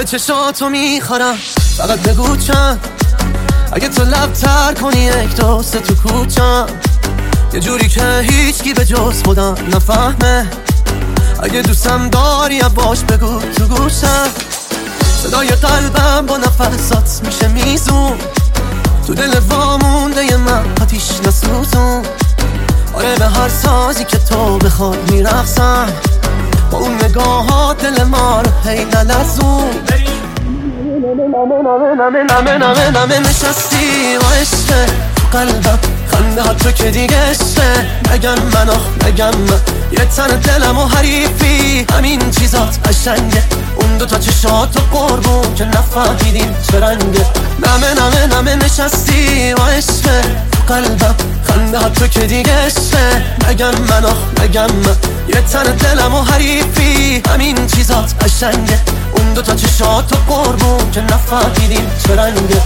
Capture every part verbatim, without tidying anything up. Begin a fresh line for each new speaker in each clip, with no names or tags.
حال چشاتو میخورم، فقط بگو چند. اگه تو لب تر کنی یک دوست تو کوچم، یه جوری که هیچکی به جز خودم نفهمه. اگه دوستم داری باش بگو تو گوشم. صدای قلبم با نفسات میشه میزون، تو دل وامونده ی من آتیش نسوزون. آره به هر سازی که تو بخواد میرقصم، با اون نگاهات دل ما رو هی نلرزون. نمه نمه نمه نمه نمه نمه نشستی و عشقه قلبم، خنده ها تو که دیگه عشقه. نگم من آخ نگم من، یه تن دلم و حریفی، همین چیزات قشنگه. اون دوتا چشات و قربون که نفهمیدیم چه رنگه. نمه نمه نمه نشستی و عشقه قلبم، خنده ها تو که دیگه عشقه. نگم من آخ نگم من، یه تن دلم و حریفی، همین چیزات قشنگه. اون دوتا چشات و قربون که نفهمیدیم چه رنگه.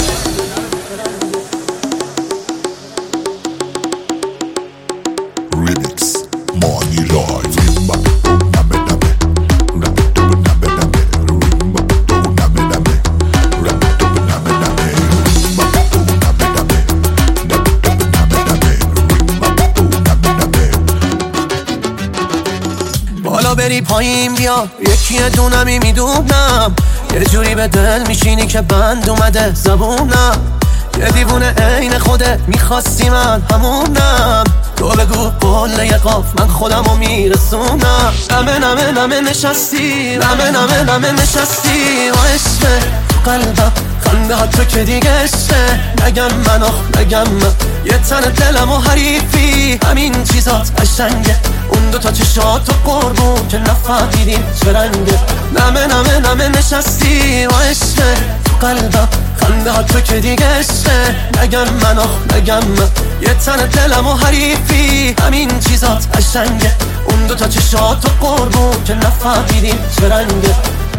بالا بری پایین بیا، یکی دونمی میدونم. یه جوری به دل میشینی که بند اومده زبونم. یه دیوونه عین خودت میخواستی من همونم. تو بگو قله یه قاف من خودمو میرسونم. نمه نمه نمه نشستی، نمه نمه نمه نشستی و عشقه قلبم، خنده ها تو که دیگه عشقه. نگم من آخ نگم من، یه تن دلم و حریفی، همین چیزات قشنگه. اون دوتا چشات و قربون که نفهمیدیم چه رنگه. نمه نمه نمه نشستی و عشقه قلبم، خنده ها تو که دیگه عشقه. نگم من آخ نگم من، یه تن دلم و حریفی، همین چیزات قشنگه. اون دوتا چشات و قربون که نفهمیدیم چه رنگه.